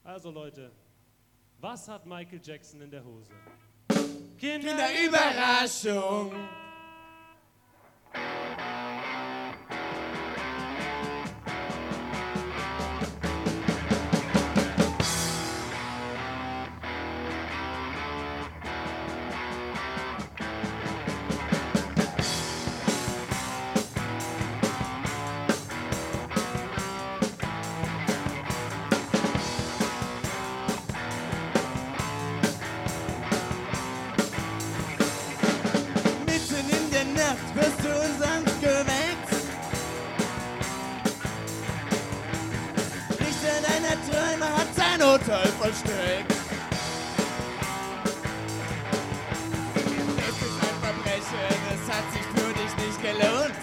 Also Leute, was hat Michael Jackson in der Hose? Kinderüberraschung. Wirst du sanft geweckt? Richter deiner Träume hat sein Urteil vollstreckt. Es ist ein Verbrechen, es hat sich für dich nicht gelohnt.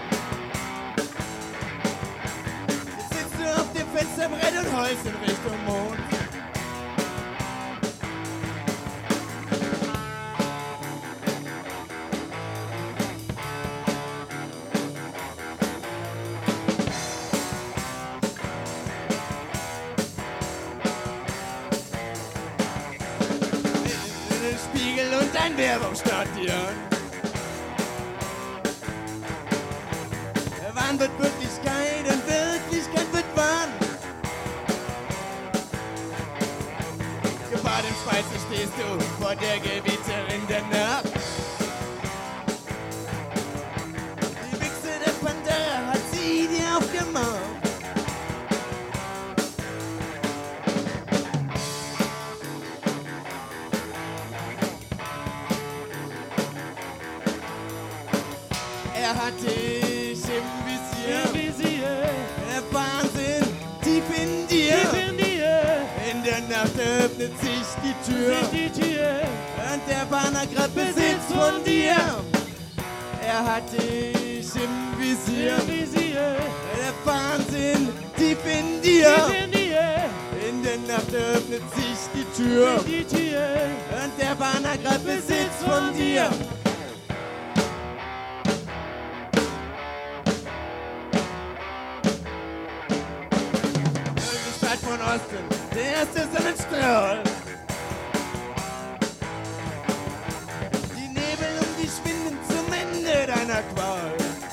Jetzt sitzt du auf dem Fensterbrett und heulst in Richtung Mond. Spiegel und ein Werbungsstadion. Wahn wird Wirklichkeit und Wirklichkeit wird Wahn. Gepaart im Schweiße stehst du vor der Gebieterin der Nacht. Die Wichse der Pandora hat sie dir aufgemacht. Er hat dich im Visier, der Wahnsinn tief in dir. In der Nacht öffnet sich die Tür, und der Wahnergrad Besitz von dir. Er hat dich im Visier, der Wahnsinn tief in dir. In der Nacht öffnet sich die Tür, und der Wahnergrad Besitz von dir. Von Osten, der erste Sonnenstrahl. Die Nebel um dich schwinden zum Ende deiner Qual.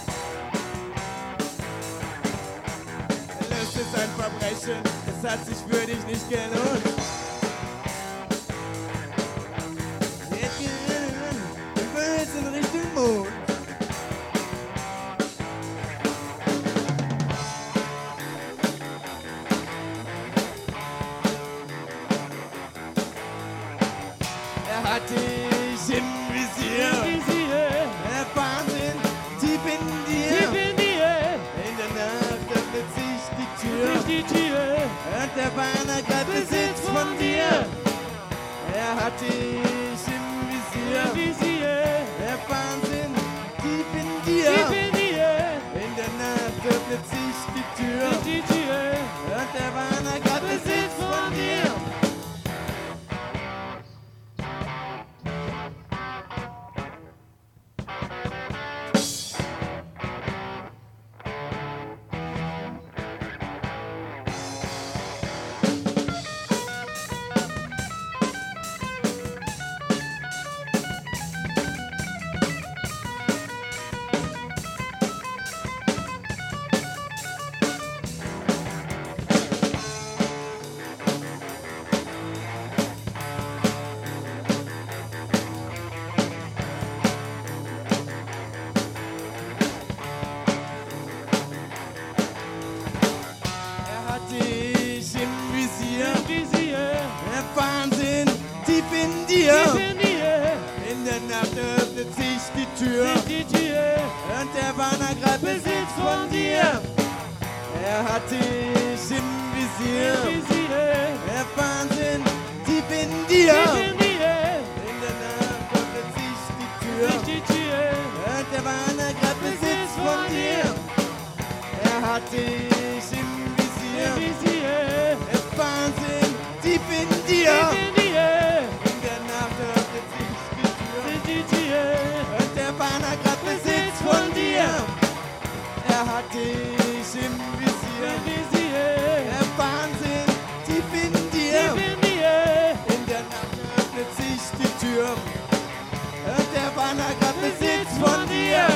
Es ist ein Verbrechen, es hat sich für dich nicht gelohnt. Jetzt gehen wir jetzt in Richtung Mond. Er hat dich im Visier, der Wahnsinn tief in dir. In der Nacht öffnet sich die Tür, und der Wahnergrad Besitz von dir. Er hat dich im Visier, der Wahnsinn tief in dir. In der Nacht öffnet sich die Tür, und der Wahnergrad Besitz von dir. Der Wahnsinn tief in dir. In der Nacht öffnet sich die Tür, und der Wahnergrad Besitz von dir. Er hat dich im Visier, der Wahnsinn tief in dir. In der Nacht öffnet sich die Tür, und der Wahnergrad Besitz von dir. Er hat dich im Visier, der Wahnsinn tief in dir. In der Nacht öffnet sich die Tür, und der Wahnergrad Besitz von dir. Er hat dich im Visier, der Wahnsinn tief in dir. sich die Tür. Und der Wanner grad Besitz von dir.